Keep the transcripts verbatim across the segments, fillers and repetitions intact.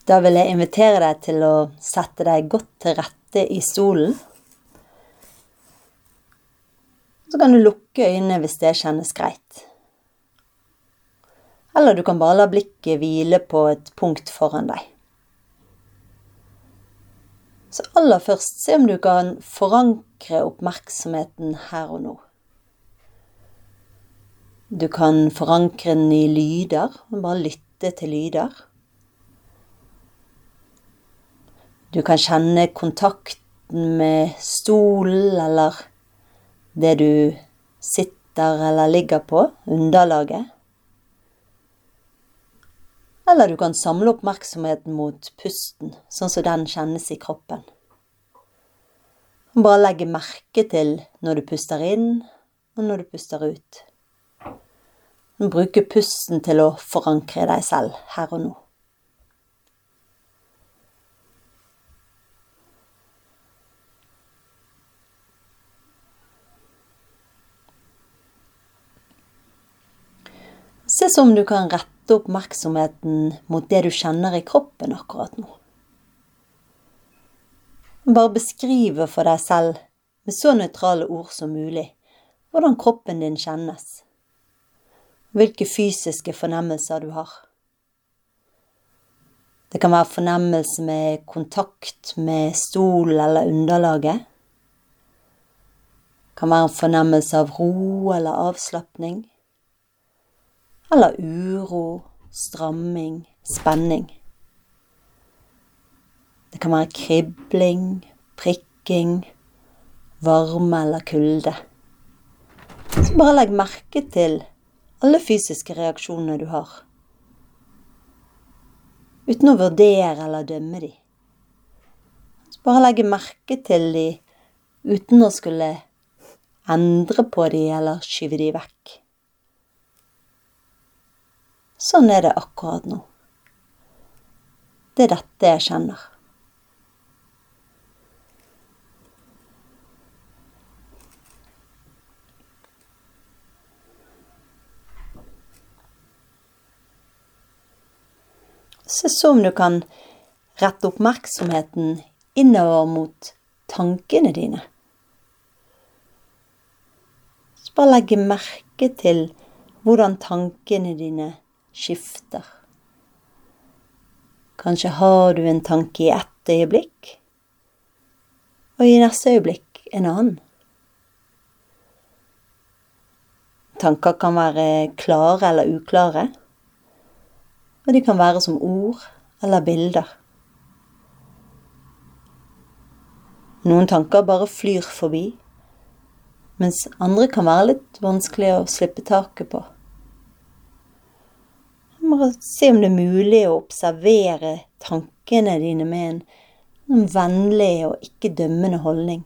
Da vil jeg invitere deg til å sette deg godt til rette i stolen. Så kan du lukke øynene hvis det kjennes greit. Eller du kan bare la blikket hvile på et punkt foran deg. Så aller først, se om du kan forankre oppmerksomheten her og nå. Du kan forankre den i lyder, og bare lytte til lyder. Du kan kjenne kontakten med stolen eller det du sitter eller ligger på, underlaget. Eller du kan samle oppmerksomheten mot pusten, sånn som den kjennes i kroppen. Bare legge merke til når du puster inn og når du puster ut. Bruke pusten til å forankre deg selv her og nå. Se som du kan rette oppmerksomheten mot det du kjenner i kroppen akkurat nå. Bare beskrive for deg selv med så nøytrale ord som mulig hvordan kroppen din kjennes. Hvilke fysiske fornemmelser du har. Det kan være fornemmelse med kontakt med stol eller underlaget. Det kan være en fornemmelse av ro eller avslappning. Eller uro, stramming, spenning. Det kan være kribling, prikking, varme eller kulde. Så bare legg merke til alle fysiske reaksjoner du har, uten å vurdere eller dømme de. Så bare legg merke til de, uten å skulle endre på de eller skyve de vekk. Sånn er det akkurat nå. Det er dette jeg kjenner. Se så om du kan rette oppmerksomheten innover mot tankene dine. Så bare legge merke til hvordan tankene dine skifter. Kanskje har du en tanke i ett øyeblikk, og i neste øyeblikk en annen. Tanker kan være klare eller uklare, og de kan være som ord eller bilder. Noen tanker bare flyr forbi, mens andre kan være litt vanskelig å slippe taket på. Bare se om det er mulig å observere tankene dine med en, en vennlig og ikke dømmende holdning.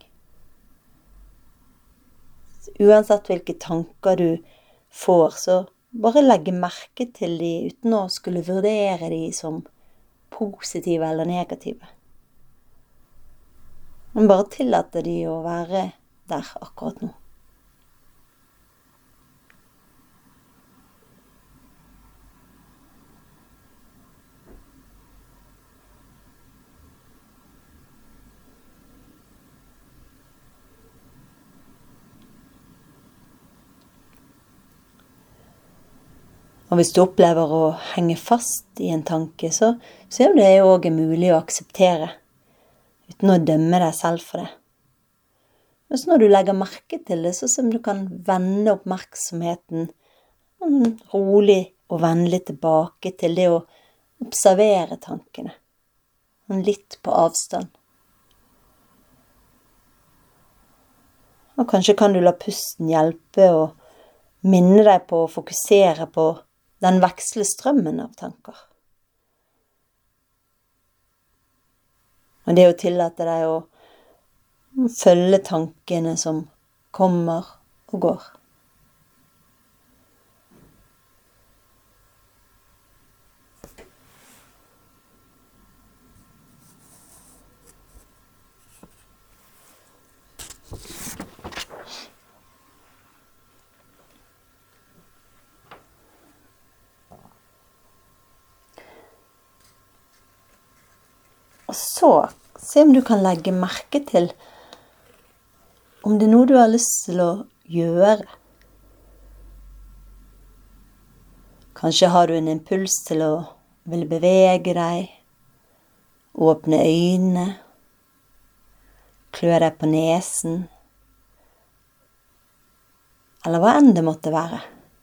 Uansett hvilke tanker du får, så bare legge merke til de uten å skulle vurdere de som positive eller negative. Men bare tillate de å være der akkurat nå. Og hvis du opplever å henge fast i en tanke, så ser du det også er mulig å akseptere, uten å dømme deg selv for det. Men så når du legger merke til det, så som du kan vende oppmerksomheten rolig og vennlig tilbake til det å observere tankene, litt på avstand. Og kanskje kan du la pusten hjelpe og minne deg på å fokusere på den veksle strømmen av tanker. Og det å tillate deg å følge tankene som kommer og går. Og så se om du kan legge merke til om det er noe du har lyst til å gjøre. Kanskje har du en impuls til å ville bevege deg, åpne øynene, klø deg på nesen, eller hva enn det måtte være.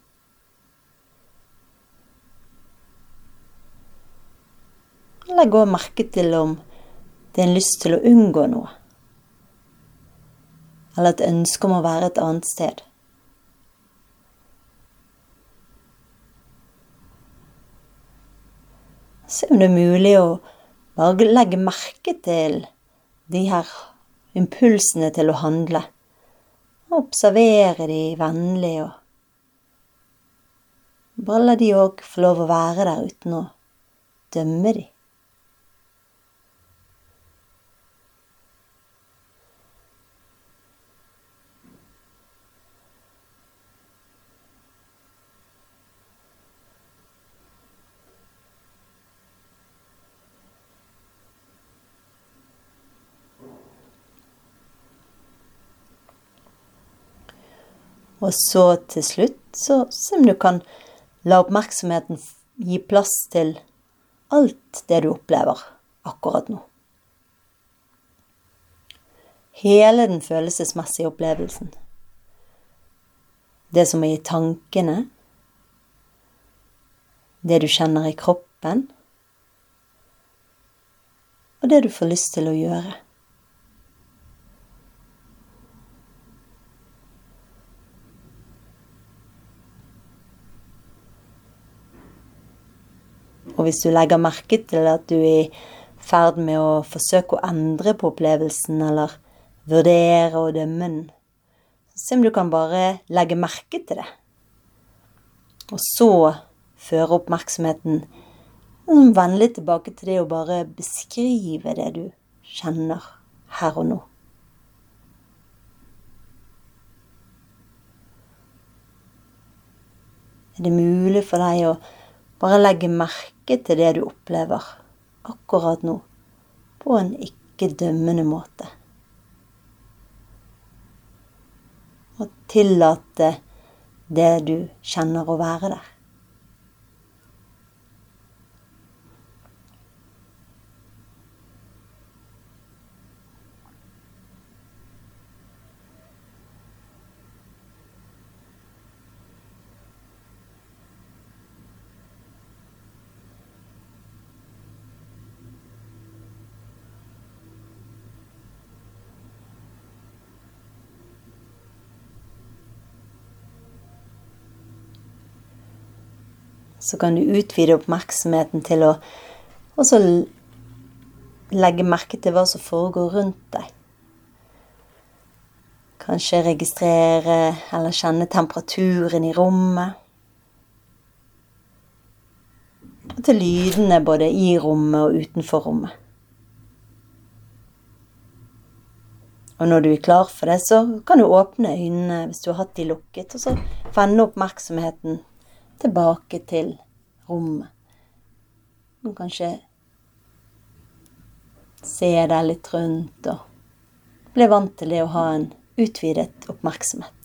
Eller gå og merke til om det er en lyst til å unngå noe, eller et ønske om å være et annet sted. Se om det er mulig å bare legge merke til de her impulsene til å handle, og observere de vennlig, og bare la de også få lov å være der uten å dømme de. Og så til slutt, så se om du kan la oppmerksomheten gi plass til alt det du opplever akkurat nå. Hele den følelsesmessige opplevelsen. Det som er i tankene, det du kjenner i kroppen, og det du får lyst til å gjøre. Og hvis du legger merke til at du er i ferd med å forsøke å endre på opplevelsen, eller vurdere og dømme den, så se om du kan bare legge merke til det. Og så føre oppmerksomheten vennlig tilbake til det å bare beskrive det du kjenner her og nå. Er det mulig for deg å bare legge merke til det du opplever akkurat nå, på en ikke-dømmende måte? Og tillate det du kjenner å være der. Så kan du utvide oppmerksomheten til å også legge merke til hva som foregår rundt deg. Kanskje registrere eller kjenne temperaturen i rommet. Og til lydene både i rommet og utenfor rommet. Og når du er klar for det, så kan du åpne øynene hvis du har hatt de lukket, og så vende oppmerksomheten tilbake til rommet. Du kan kanskje se deg litt rundt og bli vant til det å ha en utvidet oppmerksomhet.